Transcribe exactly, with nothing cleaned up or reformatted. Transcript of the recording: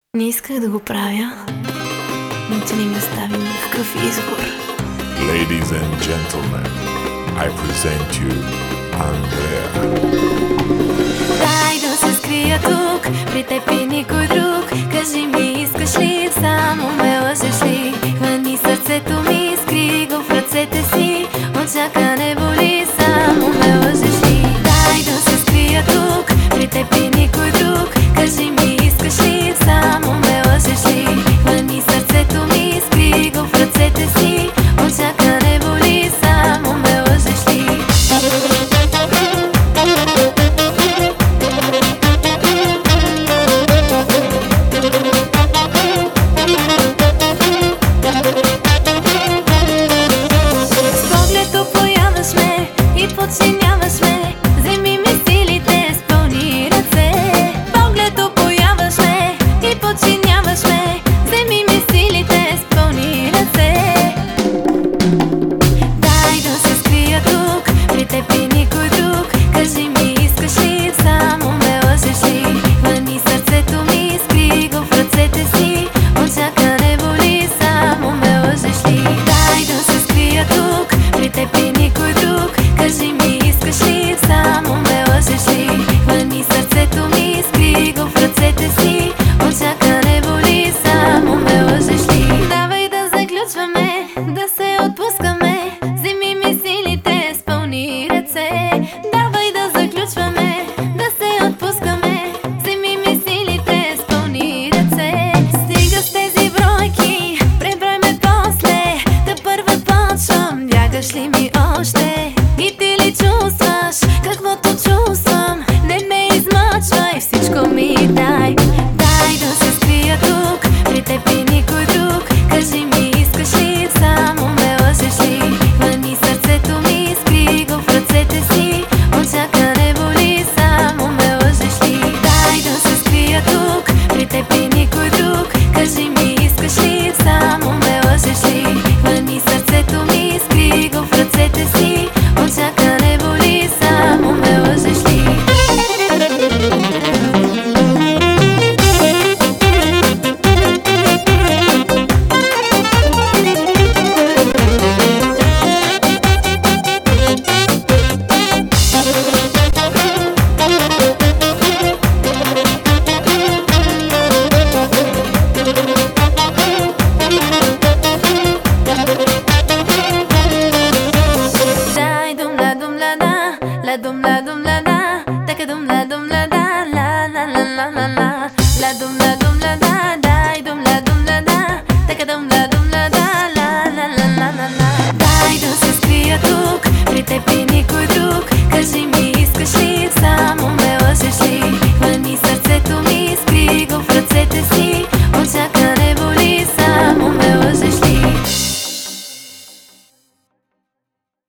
Не исках да го правя, но ти не ми остави никакъв избор. Ladies and gentlemen, I present you Андрея. Дай да се скрия тук, при теб и никой друг. Кажи ми, искаш ли, само ме лъжеш ли? Хвани сърцето ми, скри го в ръцете си. Очака не боли, само ме лъжеш ли? Дай да се скрия тук, при теб и никой друг. Кажи ми, искаш ли, само ме лъжеш ли? Хвани сърцето ми, скри го в ръцете си. Очака не боли, само ме лъжеш ли? Подчиняваш ме, вземи ми силите с пълни ръце. Поглед опояваш ме и подчиняваш ме, вземи ми силите с пълни ръце. Дай да се скрия тук, при теб и никой друг. Кажи ми, искаш ли, само ме лъжеш ли? Хвани сърцето ми, скри го в ръцете си. Очака не боли, само ме лъжеш ли? Дай да се скрия тук, при теб и никой друг. Кажи ми, искаш ли, само ме лъжеш ли? Хвани сърцето ми, скри го в ръцете си. Очака не боли, само ме лъжеш ли? Давай да заключваме, да се отпускаме. Вземи ми силите с пълни ръце. Давай да заключваме, да се отпускаме. Вземи ми силите с пълни ръце. Стига с тези бройки, преброй ме после. Да първа почвам, бягаш ли ми още? И ти ли чувстваш каквото чувствам? Не ме измъчвай, всичко ми дай. Дай да се скрия тук, при теб и никой друг. Кажи ми, искаш ли, само ме лъжеш ли? Хвани сърцето ми, скри го в ръцете си. Очака не боли, само ме лъжеш ли? Дай да се скрия тук, при теб и никой друг. Кажи ми, искаш ли, само ме лъжеш ли? Хвани сърцето ми, скри го в ръцете си. Очака не боли, само ме лъжеш ли? La dum la dum la da, taka dum la dum la da, la la la la la la. La dum la dum la da, dai dum la dum la da, taka dum la dum la da, la la la la la la. Дай да се скрия тук, при теб и никой друг. Кажи ми,